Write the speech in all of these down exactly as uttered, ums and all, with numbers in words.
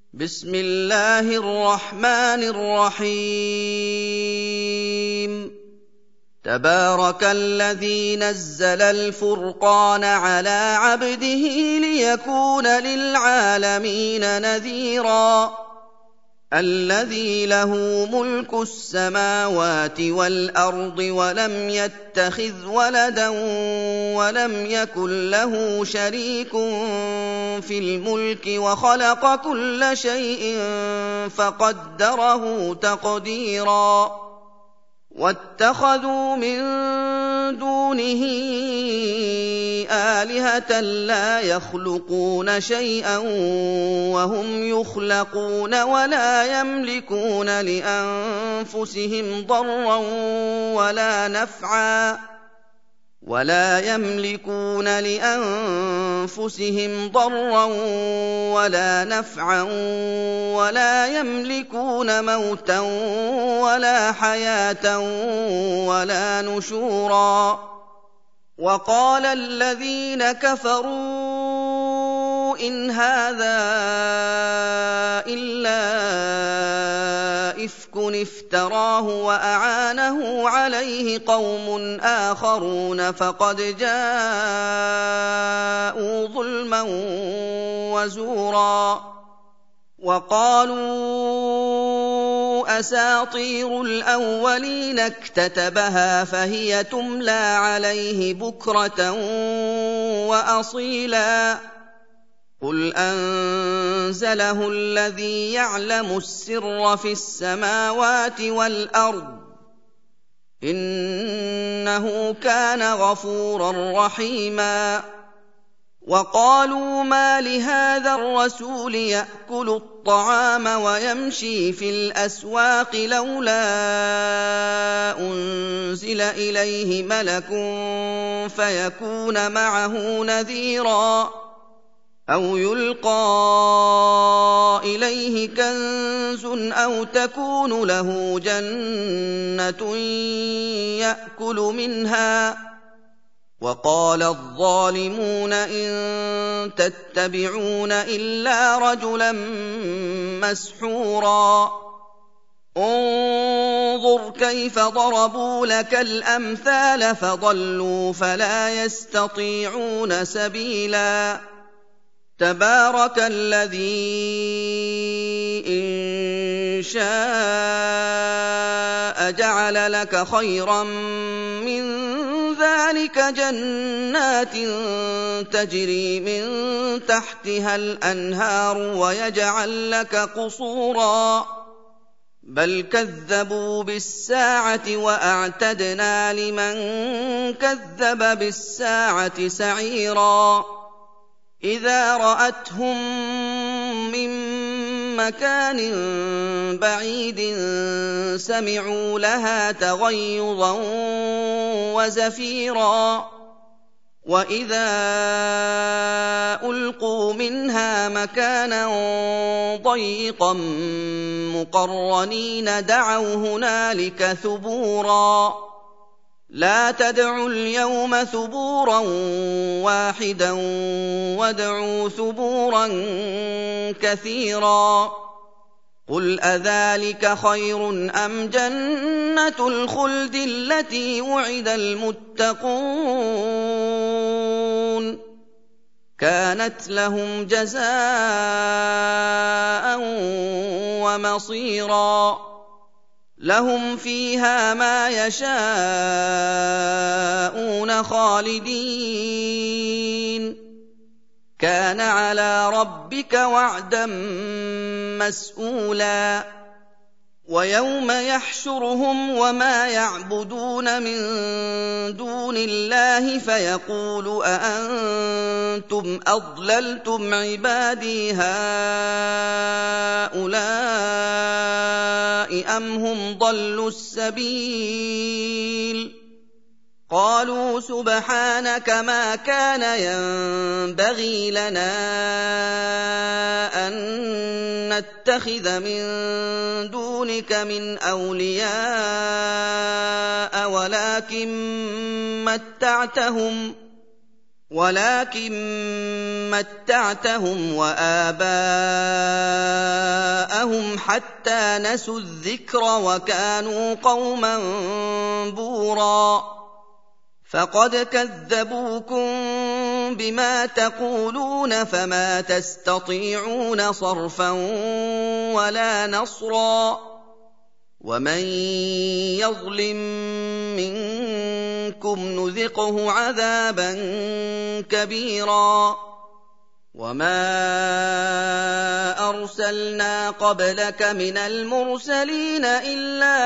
بسم الله الرحمن الرحيم تبارك الذي نزل الفرقان على عبده ليكون للعالمين نذيرا الذي له ملك السماوات والأرض ولم يتخذ ولدا ولم يكن له شريك في الملك وخلق كل شيء فقدره تقديرا واتخذوا من دونه آلهة لا يخلقون شيئا وهم يخلقون ولا يملكون لأنفسهم ضرا ولا نفعا ولا يملكون لأنفسهم ضرا ولا نفعا ولا يملكون موتا ولا حياة ولا نشورا وقال الذين كفروا إن هذا إلا إفك افتراه وأعانه عليه قوم آخرون فقد جاءوا ظلما وزورا وقالوا أساطير الأولين اكتتبها فهي تملى عليه بكرة وأصيلا قل أنزله الذي يعلم السر في السماوات والأرض إنه كان غفورا رحيما وقالوا ما لهذا الرسول يأكل الطعام ويمشي في الأسواق لولا أنزل إليه ملك فيكون معه نذيرا أو يلقى إليه كنز أو تكون له جنة يأكل منها وقال الظالمون إن تتبعون إلا رجلا مسحورا انظر كيف ضربوا لك الأمثال فضلوا فلا يستطيعون سبيلا تبارك الذي إن شاء جعل لك خيرا من ذلك جنات تجري من تحتها الأنهار ويجعل لك قصورا بل كذبوا بالساعة وأعتدنا لمن كذب بالساعة سعيرا إذا رأتهم من مكان بعيد سمعوا لها تغيظا وزفيرا وإذا ألقوا منها مكانا ضيقا مقرنين دعوا هنالك ثبورا لا تدعوا اليوم ثبورا واحدا وادعوا ثبورا كثيرا قل أذلك خير أم جنة الخلد التي وعد المتقون كانت لهم جزاء ومصيرا لهم فيها ما يشاءون خالدين كان على ربك وعدا مسئولا ويوم يحشرهم وما يعبدون من دون الله فيقول أأنتم أضللتم عبادي هؤلاء أم هم ضلوا السبيل قالوا سبحانك ما كان ينبغي لنا أن نتخذ من دونك من أولياء ولكن متعتهم وَلَٰكِن مَّتَّعْتَهُمْ وَآبَاءَهُمْ حَتَّىٰ نَسُوا الذِّكْرَ وَكَانُوا قَوْمًا بُورًا فَقَدْ كَذَّبُوكُم بِمَا تَقُولُونَ فَمَا تَسْتَطِيعُونَ صَرْفًا وَلَا نَصْرًا وَمَن يَظْلِم مِّنكُمْ نُذِقْهُ عَذَابًا كَبِيرًا وَمَا أَرْسَلْنَا قَبْلَكَ مِنَ الْمُرْسَلِينَ إِلَّا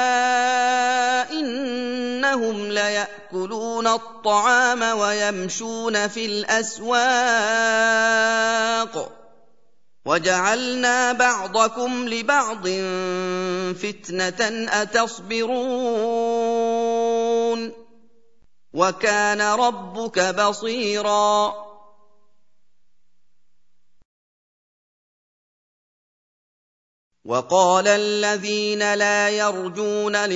إِنَّهُمْ لَيَأْكُلُونَ الطَّعَامَ وَيَمْشُونَ فِي الْأَسْوَاقِ وَجَعَلْنَا بَعْضَكُمْ لِبَعْضٍ فِتْنَةً أَتَصْبِرُونَ وَكَانَ رَبُّكَ بَصِيرًا وَقَالَ الَّذِينَ لَا يَرْجُونَ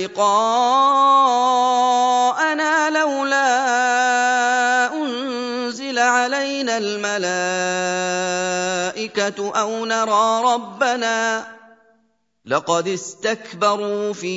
لِقَاءَنَا لَوْلَا أُنزِلَ عَلَيْنَا الْمَلَائِكَةُ أَوْ نَرَىٰ رَبَّنَا لَقَدِ اسْتَكْبَرُوا فِي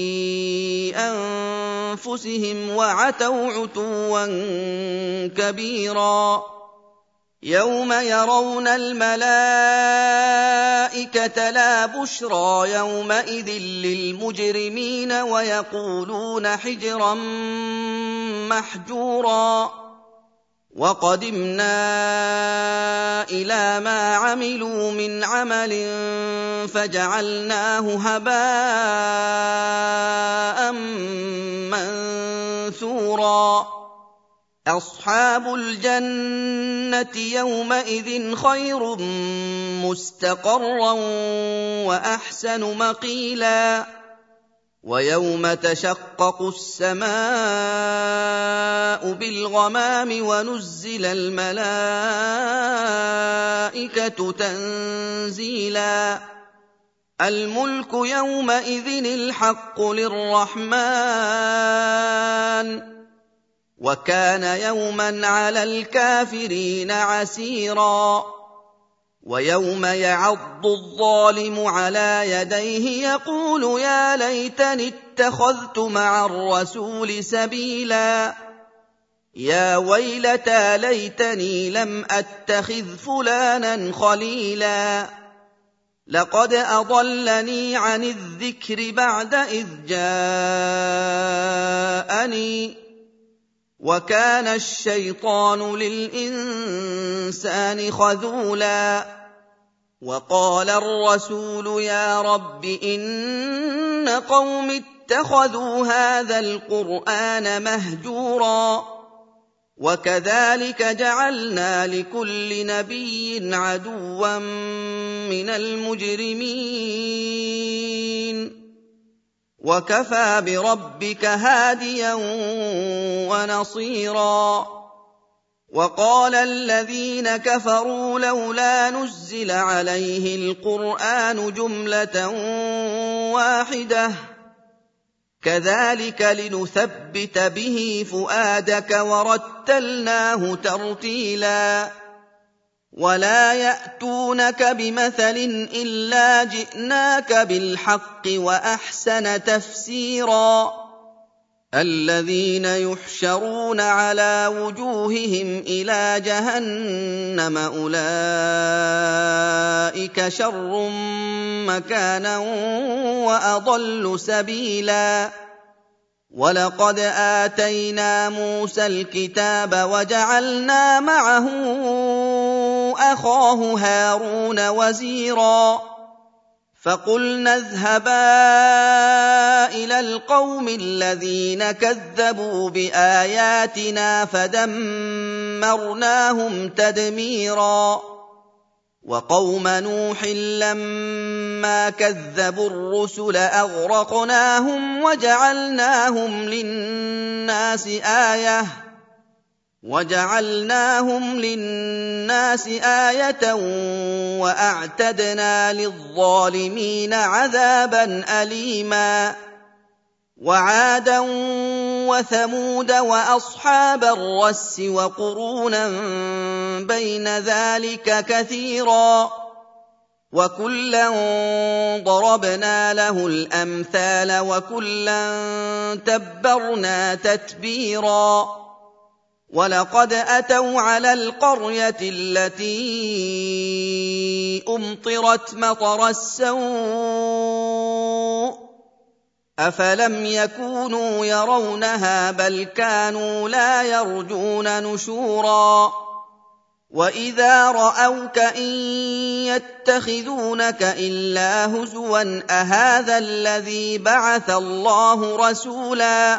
أَنفُسِهِمْ وَعَتَوْا عُتُوًّا كَبِيرًا يَوْمَ يَرَوْنَ الْمَلَائِكَةَ لَا بُشْرَىٰ يَوْمَئِذٍ لِّلْمُجْرِمِينَ وَيَقُولُونَ حِجْرًا مَّحْجُورًا وَقَدِمْنَا إِلَىٰ مَا عَمِلُوا مِنْ عَمَلٍ فَجَعَلْنَاهُ هَبَاءً مَّنثُورًا أَصْحَابُ الْجَنَّةِ يَوْمَئِذٍ خَيْرٌ مُّسْتَقَرًّا وَأَحْسَنُ مَقِيلًا وَيَوْمَ تَشَقَّقُ السَّمَاءُ بِالْغَمَامِ وَنُزِّلَ الْمَلَائِكَةُ تَنزِيلًا الْمُلْكُ يَوْمَئِذٍ الْحَقُّ لِلرَّحْمَٰنِ وَكَانَ يَوْمًا عَلَى الْكَافِرِينَ عَسِيرًا وَيَوْمَ يَعَضُّ الظَّالِمُ عَلَىٰ يَدَيْهِ يَقُولُ يَا لَيْتَنِي اتَّخَذْتُ مَعَ الرَّسُولِ سَبِيلًا يَا وَيْلَتَىٰ لَيْتَنِي لَمْ أَتَّخِذْ فُلَانًا خَلِيلًا لَّقَدْ أَضَلَّنِي عَنِ الذِّكْرِ بَعْدَ إِذْ جَاءَنِي وَكَانَ الشَّيْطَانُ لِلْإِنسَانِ خَذُولًا وَقَالَ الرَّسُولُ يَا رَبِّ إِنَّ قَوْمِي اتَّخَذُوا هَٰذَا الْقُرْآنَ مَهْجُورًا وَكَذَٰلِكَ جَعَلْنَا لِكُلِّ نَبِيٍّ عَدُوًّا مِّنَ الْمُجْرِمِينَ وَكَفَىٰ بِرَبِّكَ هَادِيًا وَنَصِيرًا وَقَالَ الَّذِينَ كَفَرُوا لَوْلَا نُزِّلَ عَلَيْهِ الْقُرْآنُ جُمْلَةً وَاحِدَةً كَذَٰلِكَ لِنُثَبِّتَ بِهِ فُؤَادَكَ وَرَتَّلْنَاهُ تَرْتِيلًا وَلَا يَأْتُونَكَ بِمَثَلٍ إِلَّا جِئْنَاكَ بِالْحَقِّ وَأَحْسَنَ تَفْسِيرًا الَّذِينَ يُحْشَرُونَ عَلَىٰ وُجُوهِهِمْ إِلَىٰ جَهَنَّمَ أُولَٰئِكَ شَرٌّ مَّكَانًا وَأَضَلُّ سَبِيلًا وَلَقَدْ آتَيْنَا مُوسَى الْكِتَابَ وَجَعَلْنَا مَعَهُ أَخَاهُ هَارُونَ وَزِيرًا فَقُلْنَا اذْهَبَا إِلَى الْقَوْمِ الَّذِينَ كَذَّبُوا بِآيَاتِنَا فَدَمَّرْنَاهُمْ تَدْمِيرًا وَقَوْمَ نُوحٍ لَّمَّا كَذَّبُوا الرُّسُلَ أَغْرَقْنَاهُمْ وَجَعَلْنَاهُمْ لِلنَّاسِ آيَةً وَجَعَلْنَاهُمْ لِلنَّاسِ آيَةً وَأَعْتَدْنَا لِلظَّالِمِينَ عَذَابًا أَلِيمًا وعادا وثمود وأصحاب الرس وقرونا بين ذلك كثيرا وكلا ضربنا له الأمثال وكلا تبرنا تتبيرا ولقد أتوا على القرية التي أمطرت مطر السوء أفلم يكونوا يرونها بل كانوا لا يرجون نشورا وإذا رأوك إن يتخذونك إلا هزوا أهذا الذي بعث الله رسولا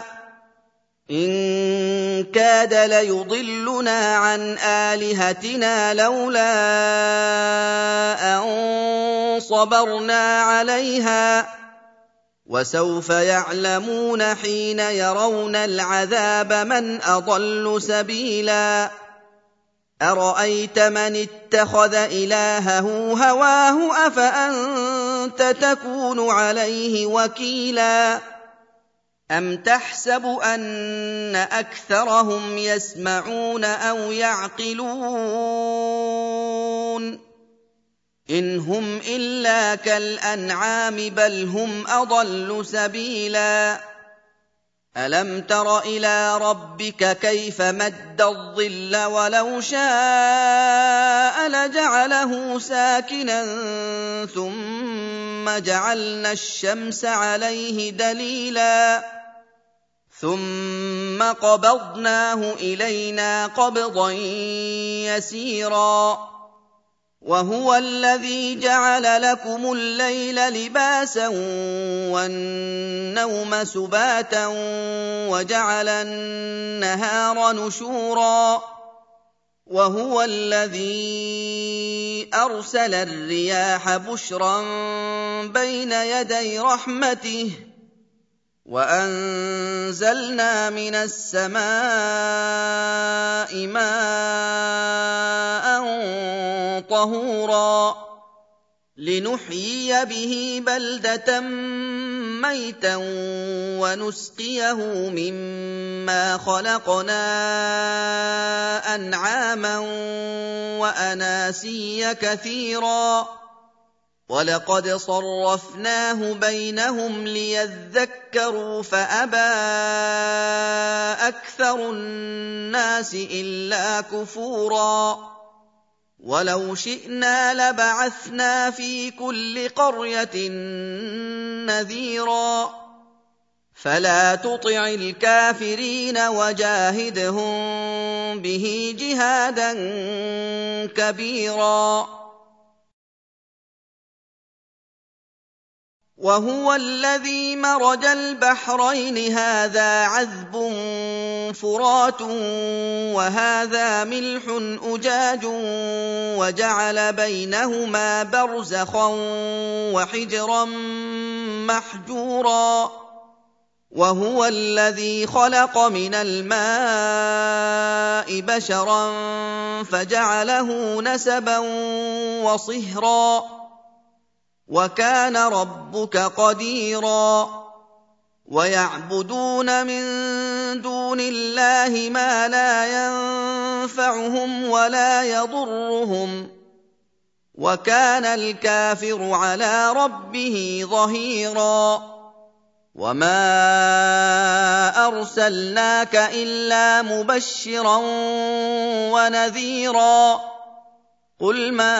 إن كاد ليضلنا عن آلهتنا لولا أن صبرنا عليها وسوف يعلمون حين يرون العذاب من أضل سبيلا أرأيت من اتخذ إلهه هواه أفأنت تكون عليه وكيلا أم تحسب أن أكثرهم يسمعون أو يعقلون إن هم إلا كالأنعام بل هم أضل سبيلا ألم تر إلى ربك كيف مد الظل ولو شاء لجعله ساكنا ثم جعلنا الشمس عليه دليلا ثم قبضناه إلينا قبضا يسيرا وهو الذي جعل لكم الليل لباسا والنوم سباتا وجعل النهار نشورا وهو الذي أرسل الرياح بشرا بين يدي رحمته وأنزلنا من السماء ماء طهورا لنحيي به بلدة ميتا ونسقيه مما خلقنا أنعاما وأناسيا كثيرا ولقد صرفناه بينهم ليذكروا فأبى أكثر الناس إلا كفورا ولو شئنا لبعثنا في كل قرية نذيرا فلا تطع الكافرين وجاهدهم به جهادا كبيرا وهو الذي مرج البحرين هذا عذب فرات وهذا ملح أجاج وجعل بينهما برزخا وحجرا محجورا وهو الذي خلق من الماء بشرا فجعله نسبا وصهرا وكان ربك قديرا ويعبدون من دون الله ما لا ينفعهم ولا يضرهم وكان الكافر على ربه ظهيرا وما أرسلناك إلا مبشرا ونذيرا قل ما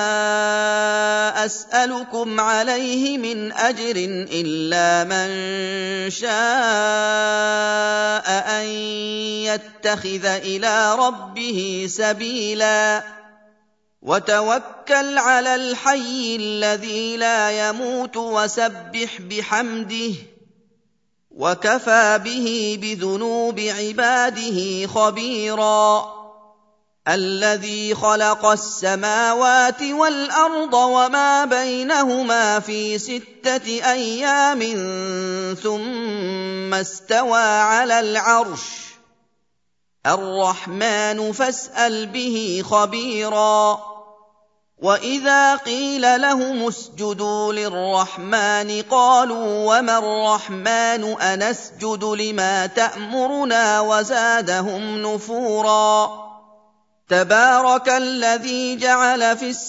أسألكم عليه من أجر إلا من شاء أن يتخذ إلى ربه سبيلا وتوكل على الحي الذي لا يموت وسبح بحمده وكفى به بذنوب عباده خبيرا الذي خلق السماوات والأرض وما بينهما في ستة أيام ثم استوى على العرش الرحمن فاسأل به خبيرا وَإِذَا قِيلَ لَهُمُ اسْجُدُوا لِلرَّحْمَٰنِ قَالُوا وَمَا الرَّحْمَٰنُ أَنَسْجُدُ لِمَا تَأْمُرُنَا وَزَادَهُمْ نُفُورًا تَبَارَكَ الَّذِي جَعَلَ فِي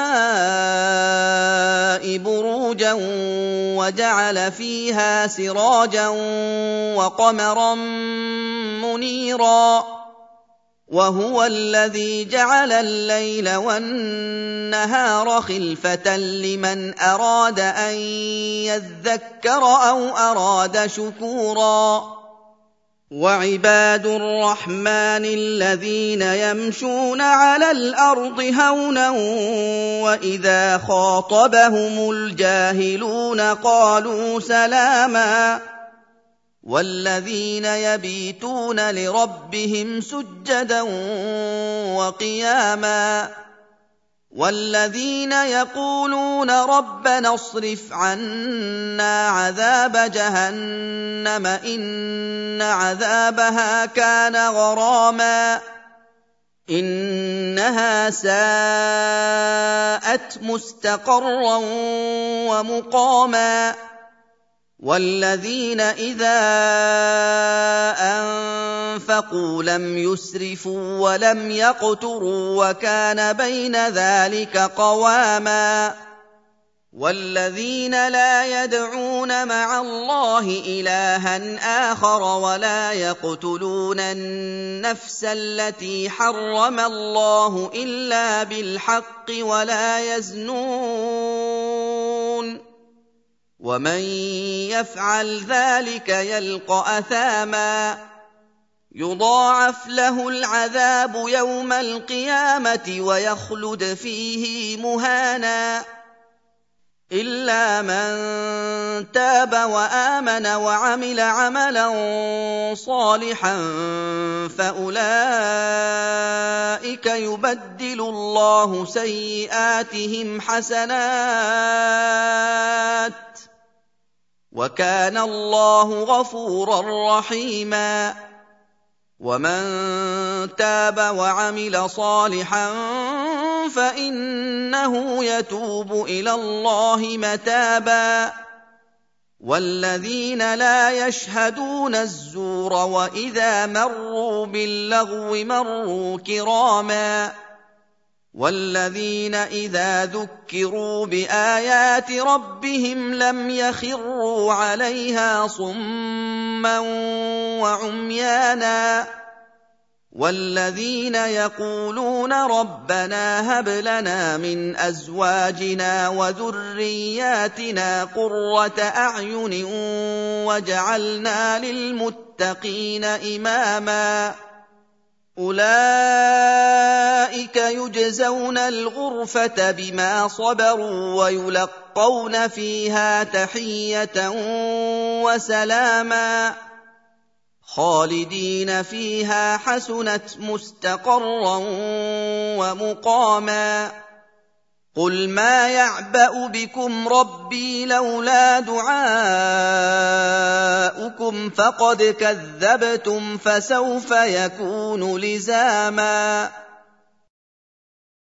السَّمَاءِ بُرُوجًا وَجَعَلَ فِيهَا سِرَاجًا وَقَمَرًا مُّنِيرًا وَهُوَ الَّذِي جَعَلَ اللَّيْلَ وَالنَّهَارَ خِلْفَةً لِّمَنْ أَرَادَ أَن يَذَّكَّرَ أَوْ أَرَادَ شُكُورًا وَعِبَادُ الرَّحْمَٰنِ الَّذِينَ يَمْشُونَ عَلَى الْأَرْضِ هَوْنًا وَإِذَا خَاطَبَهُمُ الْجَاهِلُونَ قَالُوا سَلَامًا وَالَّذِينَ يَبِيتُونَ لِرَبِّهِمْ سُجَّدًا وَقِيَامًا وَالَّذِينَ يَقُولُونَ رَبَّنَا اصْرِفْ عَنَّا عَذَابَ جَهَنَّمَ إِنَّ عَذَابَهَا كَانَ غَرَامًا إِنَّهَا سَاءَتْ مُسْتَقَرًّا وَمُقَامًا وَالَّذِينَ إِذَا أَنفَقُوا لَمْ يُسْرِفُوا وَلَمْ يَقْتُرُوا وَكَانَ بَيْنَ ذَٰلِكَ قَوَامًا وَالَّذِينَ لَا يَدْعُونَ مَعَ اللَّهِ إِلَٰهًا آخَرَ وَلَا يَقْتُلُونَ النَّفْسَ الَّتِي حَرَّمَ اللَّهُ إِلَّا بِالْحَقِّ وَلَا يَزْنُونَ وَمَن يَفْعَلْ ذَٰلِكَ يَلْقَ أَثَامًا يُضَاعَفْ لَهُ الْعَذَابُ يَوْمَ الْقِيَامَةِ وَيَخْلُدْ فِيهِ مُهَانًا إِلَّا مَن تَابَ وَآمَنَ وَعَمِلَ عَمَلًا صَالِحًا فَأُولَٰئِكَ يُبَدِّلُ اللَّهُ سَيِّئَاتِهِمْ حَسَنَاتٍ وَكَانَ اللَّهُ غَفُورًا رَّحِيمًا وَمَن تَابَ وَعَمِلَ صَالِحًا فَإِنَّهُ يَتُوبُ إِلَى اللَّهِ مَتَابًا وَالَّذِينَ لَا يَشْهَدُونَ الزُّورَ وَإِذَا مَرُّوا بِاللَّغْوِ مَرُّوا كِرَامًا وَالَّذِينَ إِذَا ذُكِّرُوا بِآيَاتِ رَبِّهِمْ لَمْ يَخِرُّوا عَلَيْهَا صُمًّا وَعُمْيَانًا وَالَّذِينَ يَقُولُونَ رَبَّنَا هَبْ لَنَا مِنْ أَزْوَاجِنَا وَذُرِّيَّاتِنَا قُرَّةَ أَعْيُنٍ وَاجْعَلْنَا لِلْمُتَّقِينَ إِمَامًا أُولَٰئِكَ يُجْزَوْنَ الْغُرْفَةَ بِمَا صَبَرُوا وَيُلَقَّوْنَ فِيهَا تَحِيَّةً وَسَلَامًا خَالِدِينَ فِيهَا حَسُنَتْ مُسْتَقَرًّا وَمُقَامًا قُلْ مَا يَعْبَأُ بِكُمْ رَبِّي لَوْلَا دُعَاؤُكُمْ فَقَدْ كَذَّبْتُمْ فَسَوْفَ يَكُونُ لِزَامًا